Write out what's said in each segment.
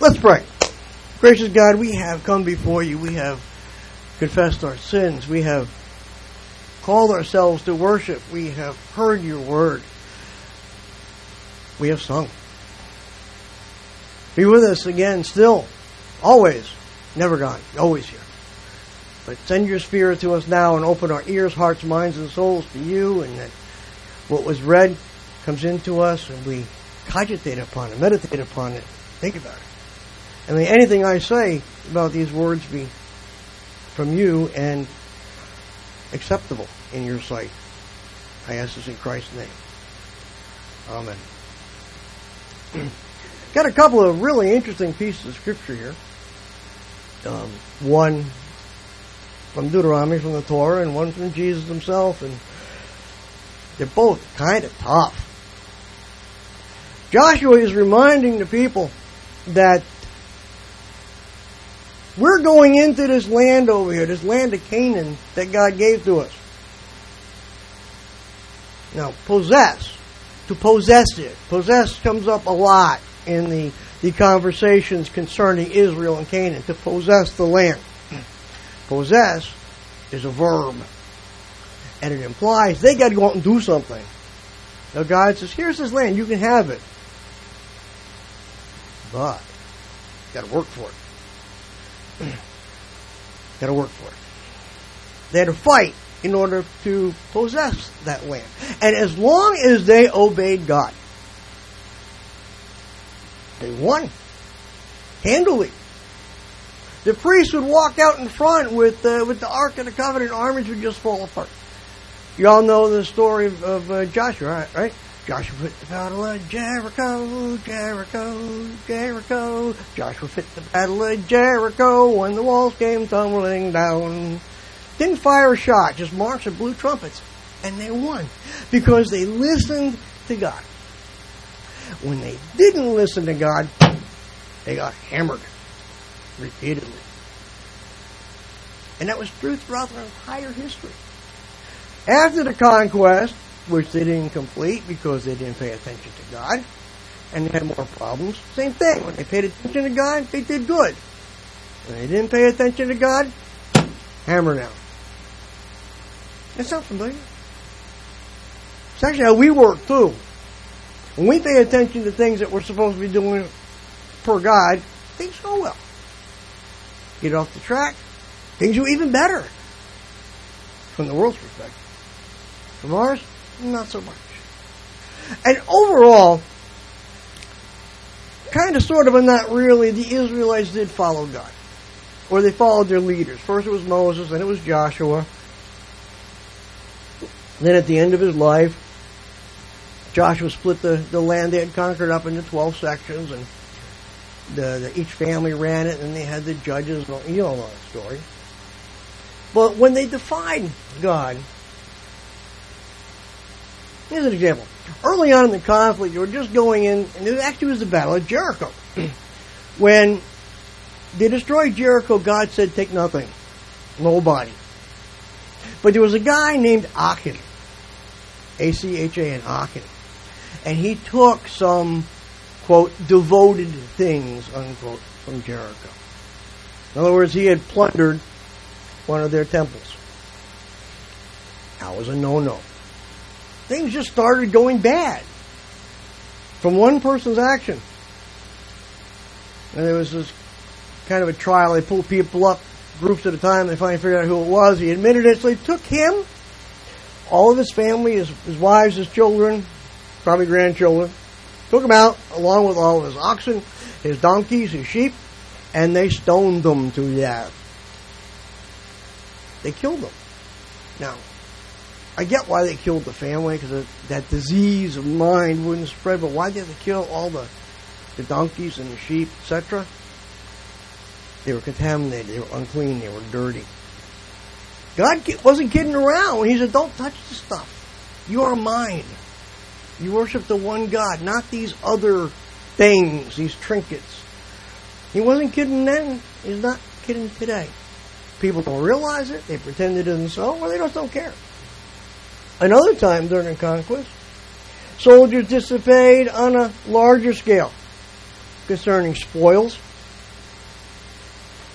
Let's pray. Gracious God, we have come before you. We have confessed our sins. We have called ourselves to worship. We have heard your word. We have sung. Be with us again still, always, never gone, always here. But send your Spirit to us now and open our ears, hearts, minds, and souls to you, and that what was read comes into us and we cogitate upon it, meditate upon it, think about it. And may anything I say about these words be from you and acceptable in your sight. I ask this in Christ's name. Amen. Got a couple of really interesting pieces of scripture here. One from Deuteronomy, from the Torah, and one from Jesus himself, and they're both kind of tough. Joshua is reminding the people that we're going into this land over here, this land of Canaan that God gave to us. Now, to possess it. Possess comes up a lot in the conversations concerning Israel and Canaan, to possess the land. Possess is a verb, and it implies they got to go out and do something. Now God says, here's this land, you can have it, but you got to work for it. Got to work for it. They had to fight in order to possess that land. And as long as they obeyed God, they won handily. The priests would walk out in front with the Ark of the Covenant, armies would just fall apart. You all know the story of Joshua, right? Joshua fit the battle of Jericho, Jericho, Jericho. Joshua fit the battle of Jericho when the walls came tumbling down. Didn't fire a shot, just marched and blew trumpets. And they won because they listened to God. When they didn't listen to God, they got hammered repeatedly. And that was true throughout their entire history. After the conquest, which they didn't complete because they didn't pay attention to God, and they had more problems, same thing. When they paid attention to God, they did good. When they didn't pay attention to God, hammer down. That sounds familiar. It's actually how we work too. When we pay attention to things that we're supposed to be doing for God, things go well. Get off the track, things do even better. From the world's perspective. From ours, not so much. And overall, kind of, sort of, and not really, the Israelites did follow God. Or they followed their leaders. First it was Moses, then it was Joshua. Then at the end of his life, Joshua split the land they had conquered up into 12 sections, and each family ran it, and they had the judges. You all know that story. But when they defied God, here's an example. Early on in the conflict, they were just going in, and it actually was the Battle of Jericho. When they destroyed Jericho, God said, take nothing. Nobody. But there was a guy named Achan. A-C-H-A-N, Achan. And he took some, quote, devoted things, unquote, from Jericho. In other words, he had plundered one of their temples. That was a no-no. Things just started going bad from one person's action. And there was this kind of a trial. They pulled people up, groups at a time. They finally figured out who it was. He admitted it. So they took him, all of his family, his wives, his children, probably grandchildren, took him out along with all of his oxen, his donkeys, his sheep, and they stoned them to death. They killed them. Now, I get why they killed the family, because that disease of mind wouldn't spread, but why did they kill all the donkeys and the sheep, etc.? They were contaminated, they were unclean, they were dirty. God wasn't kidding around. He said, don't touch the stuff. You are mine. You worship the one God, not these other things, these trinkets. He wasn't kidding then. He's not kidding today. People don't realize it. They pretend it isn't so, or they just don't care. Another time during the conquest, soldiers disobeyed on a larger scale concerning spoils.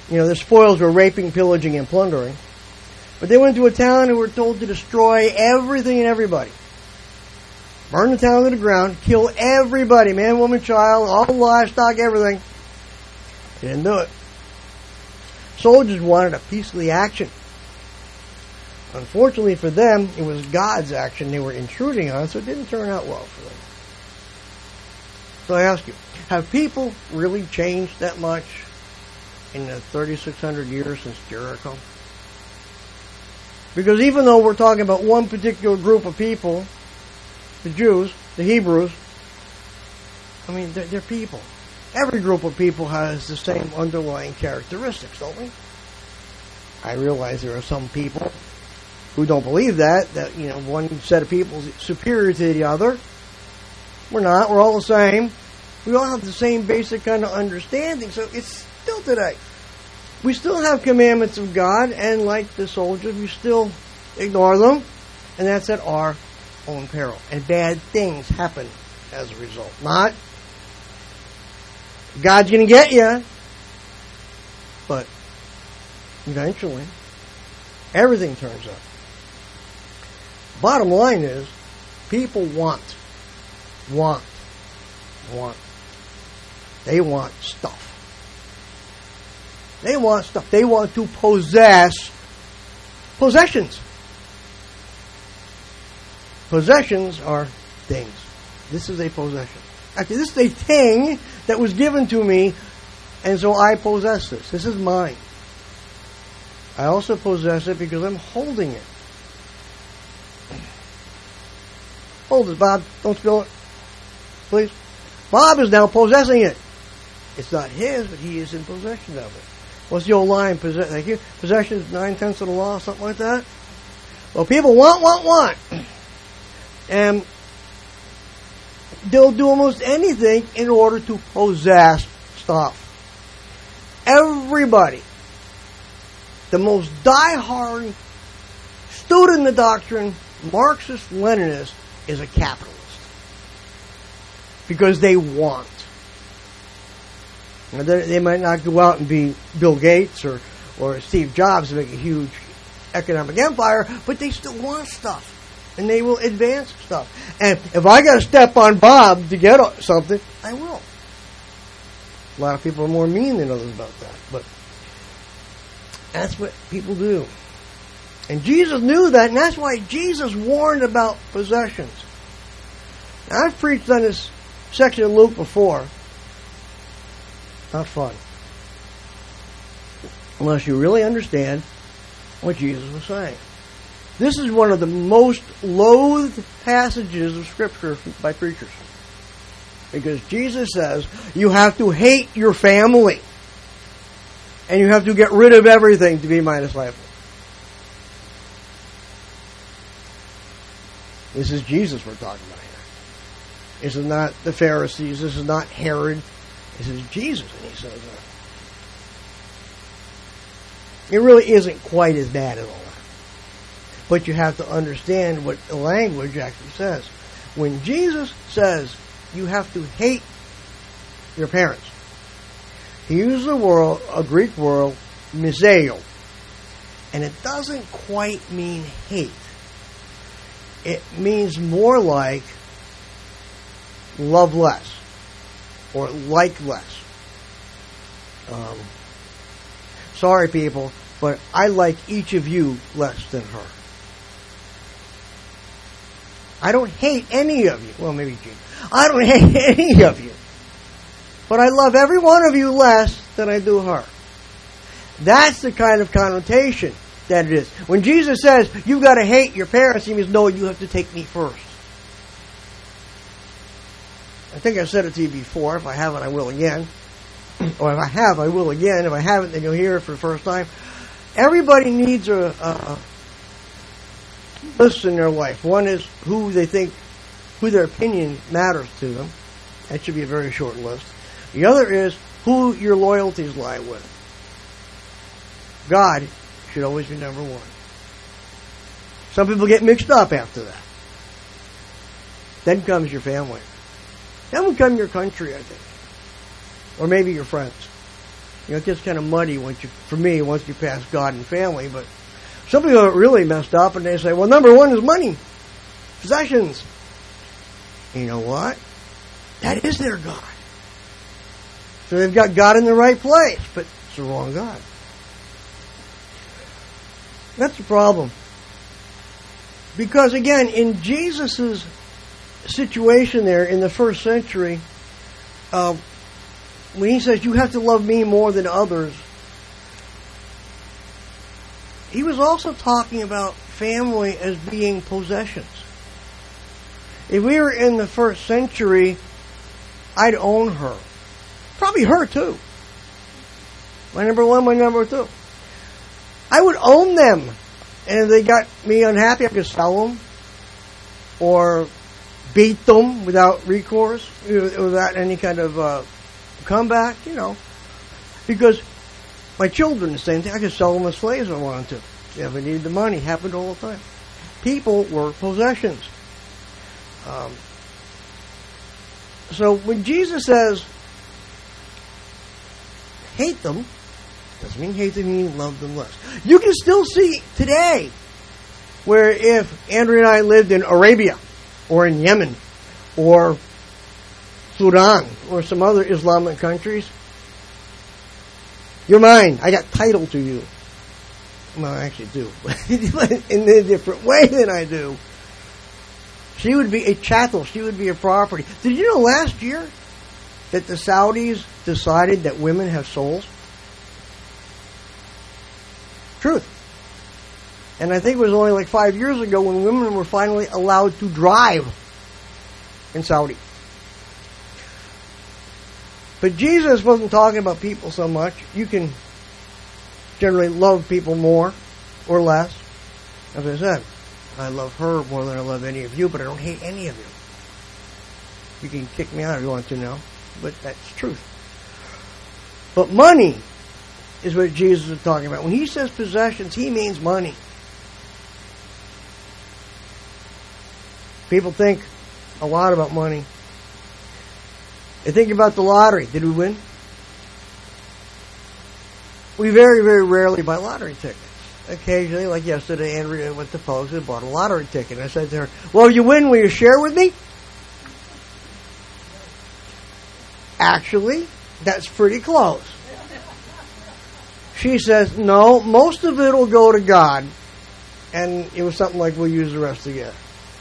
Their spoils were raping, pillaging, and plundering. But they went to a town and were told to destroy everything and everybody. Burn the town to the ground, kill everybody, man, woman, child, all the livestock, everything. They didn't do it. Soldiers wanted a peaceful action. Unfortunately for them, it was God's action they were intruding on, so it didn't turn out well for them. So I ask you, have people really changed that much in the 3,600 years since Jericho? Because even though we're talking about one particular group of people, the Jews, the Hebrews, they're people. Every group of people has the same underlying characteristics, don't we? I realize there are some people who don't believe that one set of people is superior to the other. We're not. We're all the same. We all have the same basic kind of understanding. So it's still today. We still have commandments of God, and like the soldiers, we still ignore them, and that's at our own peril. And bad things happen as a result. Not God's going to get you, but eventually everything turns up. Bottom line is, people want. They want stuff. They want stuff. They want to possess possessions. Possessions are things. This is a possession. Actually, this is a thing that was given to me, and so I possess this. This is mine. I also possess it because I'm holding it. Hold it, Bob. Don't spill it. Please. Bob is now possessing it. It's not his, but he is in possession of it. What's the old line? Possession is 9/10 of the law, something like that. Well, people want. And they'll do almost anything in order to possess stuff. Everybody, the most die-hard student in the doctrine, Marxist, Leninist, is a capitalist. Because they want. Now, they might not go out and be Bill Gates or Steve Jobs to make a huge economic empire, but they still want stuff. And they will advance stuff. And if I got to step on Bob to get something, I will. A lot of people are more mean than others about that. But that's what people do. And Jesus knew that, and that's why Jesus warned about possessions. Now, I've preached on this section of Luke before. Not fun. Unless you really understand what Jesus was saying. This is one of the most loathed passages of Scripture by preachers. Because Jesus says you have to hate your family. And you have to get rid of everything to be my disciple. This is Jesus we're talking about here. This is not the Pharisees. This is not Herod. This is Jesus. And he says it really isn't quite as bad at all. But you have to understand what the language actually says. When Jesus says you have to hate your parents, he uses a Greek word, miseo. And it doesn't quite mean hate. It means more like love less or like less. Sorry, people, but I like each of you less than her. I don't hate any of you. Well, maybe Gene. I don't hate any of you. But I love every one of you less than I do her. That's the kind of connotation that it is. When Jesus says, you've got to hate your parents, he means, no, you have to take me first. I think I've said it to you before. If I haven't, I will again. Or if I have, I will again. If I haven't, then you'll hear it for the first time. Everybody needs a list in their life. One is who their opinion matters to them. That should be a very short list. The other is who your loyalties lie with. God should always be number one. Some people get mixed up after that. Then comes your family. Then will come your country, I think. Or maybe your friends. It gets kind of muddy once you pass God and family. But some people are really messed up, and they say, well, number one is money, possessions. And you know what? That is their God. So they've got God in the right place, but it's the wrong God. That's the problem. Because again, in Jesus' situation there in the first century, when he says, you have to love me more than others, he was also talking about family as being possessions. If we were in the first century, I'd own her. Probably her too. My number one, my number two. I would own them. And if they got me unhappy, I could sell them. Or beat them without recourse, without any kind of comeback, Because my children, the same thing. I could sell them as slaves if I wanted to. If I needed the money. It happened all the time. People were possessions. So when Jesus says, hate them, doesn't mean hate them, mean love them less. You can still see today where if Andrea and I lived in Arabia or in Yemen or Sudan or some other Islamic countries, you're mine. I got title to you. Well, I actually do, but in a different way than I do. She would be a chattel. She would be a property. Did you know last year that the Saudis decided that women have souls? Truth. And I think it was only like 5 years ago when women were finally allowed to drive in Saudi. But Jesus wasn't talking about people so much. You can generally love people more or less. As I said, I love her more than I love any of you, but I don't hate any of you. You can kick me out if you want to now, but that's truth. But money is what Jesus is talking about. When he says possessions, he means money. People think a lot about money. They think about the lottery. Did we win? We very, very rarely buy lottery tickets. Occasionally, like yesterday, Andrea went to Post and bought a lottery ticket. And I said to her, well, if you win, will you share with me? Actually, that's pretty close. She says, no, most of it will go to God. And it was something like, we'll use the rest together.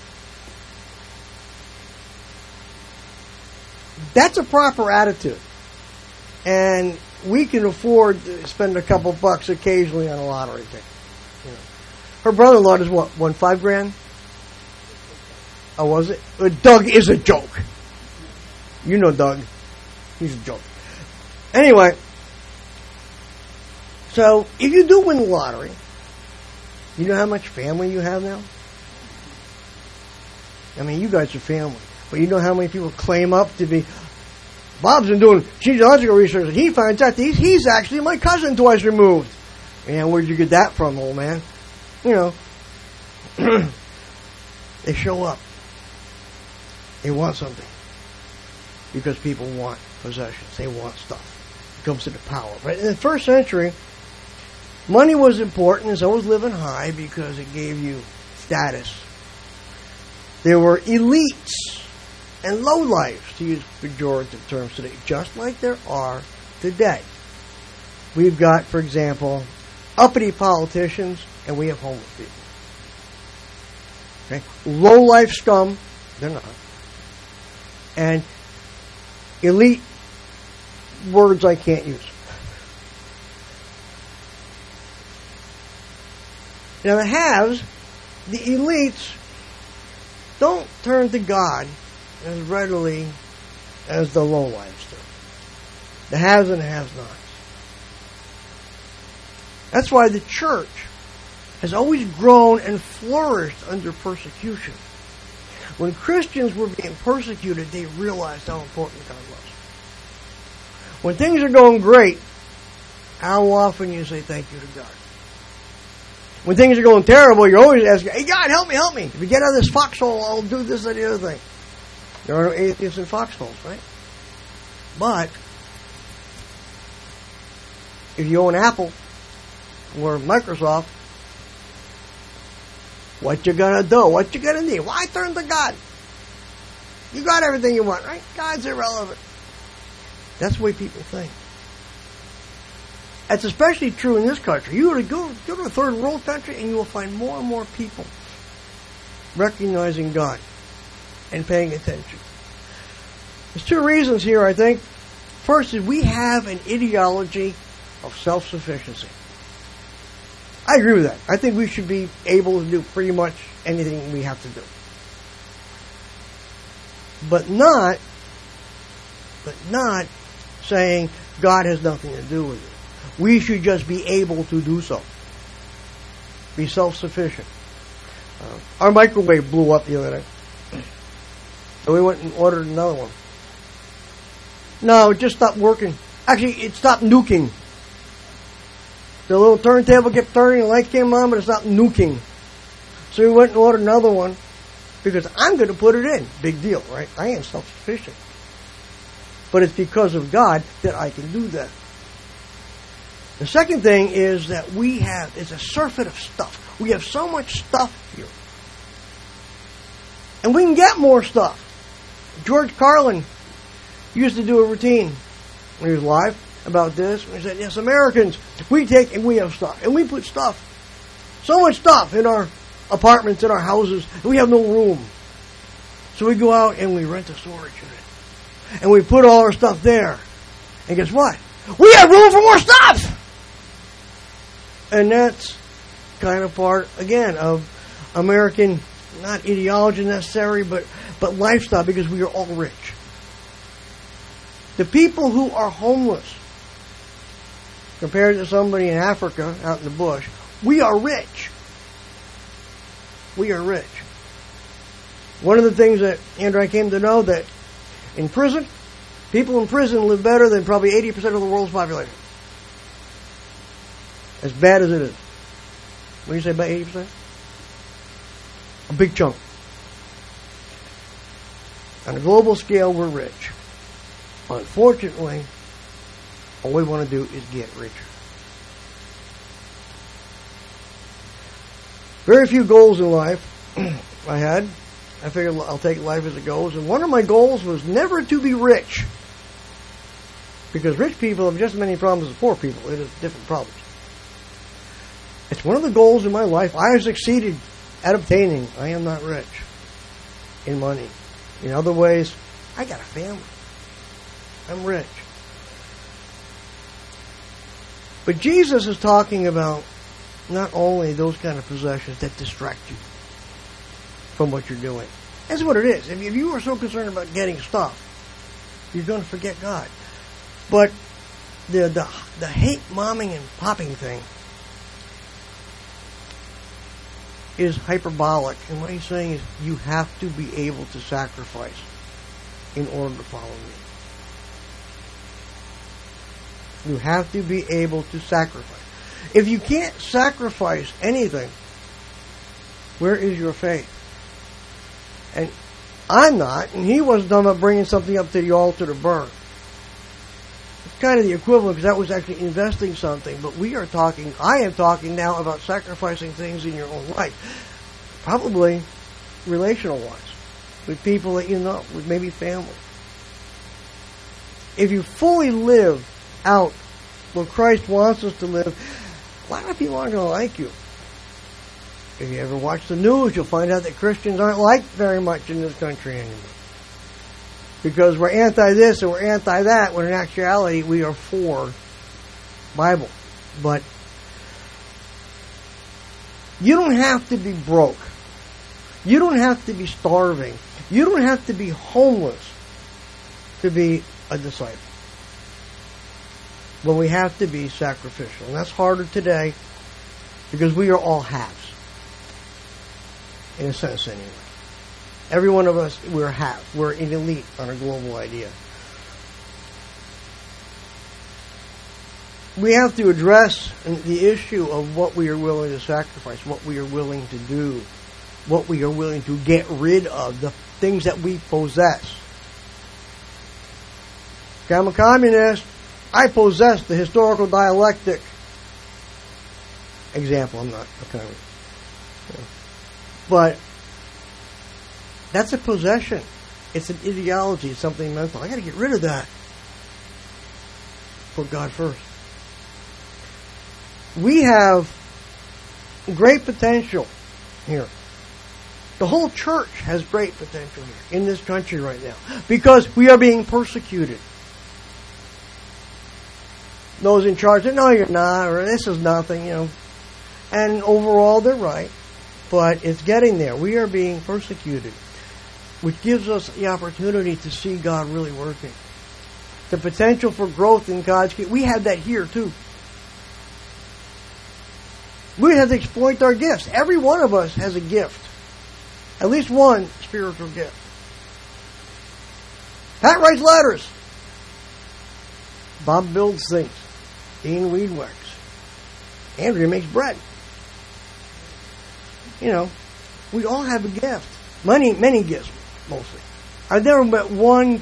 That's a proper attitude. And we can afford to spend a couple bucks occasionally on a lottery ticket. Her brother-in-law does what, won $5,000? Oh, was it? Doug is a joke. You know Doug. He's a joke. Anyway, so if you do win the lottery, you know how much family you have now? I mean, you guys are family. But you know how many people claim up to be... Bob's been doing genealogical research, and he finds out that he's actually my cousin twice removed. And where'd you get that from, old man? They show up. They want something. Because people want possessions. They want stuff. It comes to the power. But in the first century, money was important, and so was living high because it gave you status. There were elites and lowlifes, to use pejorative terms today, just like there are today. We've got, for example, uppity politicians, and we have homeless people. Okay? Low-life scum, they're not. And elite, words I can't use. Now the haves, the elites, don't turn to God as readily as the lowlifes do. The haves and the have-nots. That's why the church has always grown and flourished under persecution. When Christians were being persecuted, they realized how important God was. When things are going great, how often you say thank you to God? When things are going terrible, you're always asking, hey, God, help me, help me. If we get out of this foxhole, I'll do this or the other thing. There are no atheists in foxholes, right? But If you own Apple or Microsoft, what you gonna do? What you gonna need? Why turn to God? You got everything you want, right? God's irrelevant. That's the way people think. That's especially true in this country. You go to a third world country and you will find more and more people recognizing God and paying attention. There's two reasons here, I think. First is we have an ideology of self-sufficiency. I agree with that. I think we should be able to do pretty much anything we have to do. But not saying God has nothing to do with it. We should just be able to do so. Be self-sufficient. Our microwave blew up the other day. So we went and ordered another one. No, it just stopped working. Actually, it stopped nuking. The little turntable kept turning, the light came on, but it stopped nuking. So we went and ordered another one because I'm going to put it in. Big deal, right? I am self-sufficient. But it's because of God that I can do that. The second thing is that it's a surfeit of stuff. We have so much stuff here. And we can get more stuff. George Carlin used to do a routine when he was live about this. He said, yes, Americans, we take and we have stuff. And we put stuff, so much stuff in our apartments, in our houses, and we have no room. So we go out and we rent a storage unit. And we put all our stuff there. And guess what? We have room for more stuff! And that's kind of part, again, of American, not ideology necessary, but lifestyle, because we are all rich. The people who are homeless, compared to somebody in Africa, out in the bush, we are rich. We are rich. One of the things that Andrew and I came to know, that in prison, people in prison live better than probably 80% of the world's population. As bad as it is. What do you say, about 80%? A big chunk. On a global scale, we're rich. Unfortunately, all we want to do is get richer. Very few goals in life I had. I figured I'll take life as it goes. And one of my goals was never to be rich. Because rich people have just as many problems as poor people. It is different problems. It's one of the goals in my life I have succeeded at obtaining. I am not rich in money. In other ways, I got a family. I'm rich. But Jesus is talking about not only those kind of possessions that distract you from what you're doing. That's what it is. If you are so concerned about getting stuff, you're going to forget God. But the hate momming and popping thing is hyperbolic. And what he's saying is you have to be able to sacrifice in order to follow me. You have to be able to sacrifice. If you can't sacrifice anything, where is your faith? And I'm not, and he wasn't talking about bringing something up to the altar to burn. It's kind of the equivalent, because that was actually investing something. But I am talking now about sacrificing things in your own life. Probably relational-wise. With people that you know, with maybe family. If you fully live out what Christ wants us to live, a lot of people aren't going to like you. If you ever watch the news, you'll find out that Christians aren't liked very much in this country anymore. Because we're anti-this and we're anti-that, when in actuality we are for Bible. But you don't have to be broke. You don't have to be starving. You don't have to be homeless to be a disciple. But we have to be sacrificial. And that's harder today because we are all halves. In a sense, anyway. Every one of us, we're half. We're an elite on a global idea. We have to address the issue of what we are willing to sacrifice, what we are willing to do, what we are willing to get rid of, the things that we possess. I'm a communist. I possess the historical dialectic example. I'm not okay. But that's a possession. It's an ideology. It's something mental. I got to get rid of that. Put God first. We have great potential here. The whole church has great potential here in this country right now because we are being persecuted. Those in charge say, no, you're not, or this is nothing, And overall, they're right. But it's getting there. We are being persecuted, which gives us the opportunity to see God really working. The potential for growth in God's kingdom. We have that here, too. We have to exploit our gifts. Every one of us has a gift. At least one spiritual gift. Pat writes letters. Bob builds things. Dean weed whacks. Andrea makes bread. We all have a gift. Many gifts, mostly. I've never met one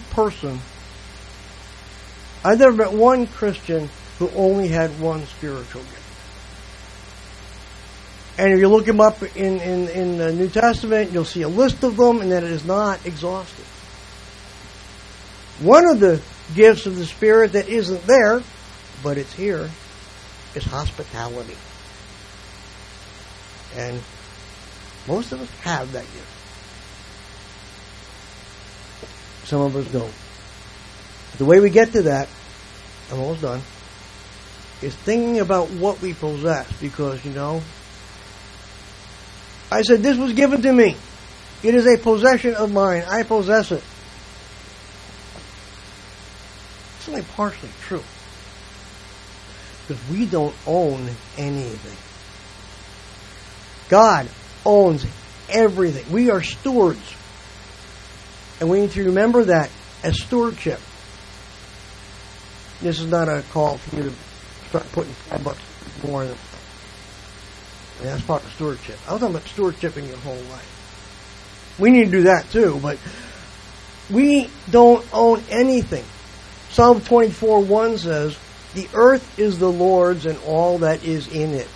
Christian who only had one spiritual gift. And if you look them up in the New Testament, you'll see a list of them, and that it is not exhaustive. One of the gifts of the Spirit that isn't there, but it's here, is hospitality. And most of us have that gift. Some of us don't. The way we get to that, I'm almost done, is thinking about what we possess. Because, I said, this was given to me. It is a possession of mine. I possess it. It's only partially true. Because we don't own anything. God owns everything. We are stewards. And we need to remember that as stewardship. This is not a call for you to start putting $5 more in. That's part of stewardship. I was talking about stewardship in your whole life. We need to do that too, but we don't own anything. Psalm 24:1 says, "The earth is the Lord's and all that is in it."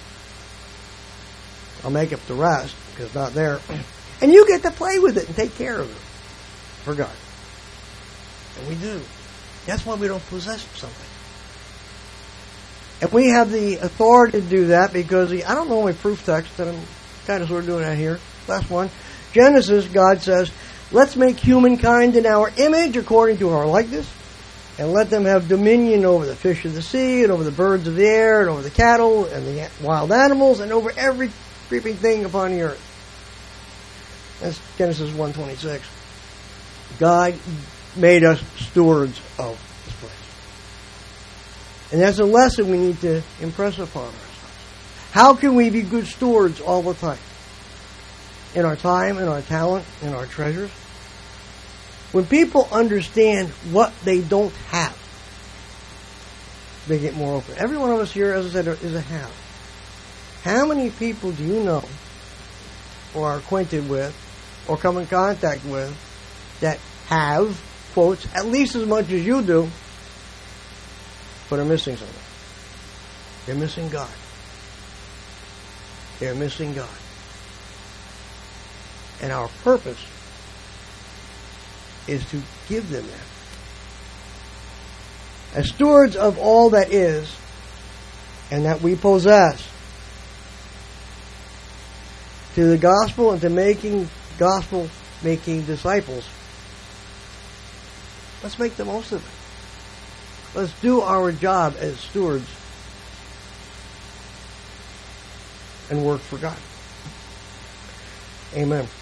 I'll make up the rest because it's not there. And you get to play with it and take care of it for God. And we do. That's why we don't possess something. And we have the authority to do that because I don't know my proof text that I'm kind of sort of doing that here. Last one. Genesis, God says, "Let's make humankind in our image according to our likeness, and let them have dominion over the fish of the sea, and over the birds of the air, and over the cattle, and the wild animals, and over every creeping thing upon the earth." That's Genesis 1:26. God made us stewards of this place. And that's a lesson we need to impress upon ourselves. How can we be good stewards all the time? In our time, in our talent, in our treasures? When people understand what they don't have, they get more open. Every one of us here, as I said, is a have. How many people do you know or are acquainted with or come in contact with that have, quotes, at least as much as you do, but are missing something? They're missing God. They're missing God. And our purpose is to give them that. As stewards of all that is and that we possess, to the gospel and to making gospel-making disciples, let's make the most of it. Let's do our job as stewards and work for God. Amen.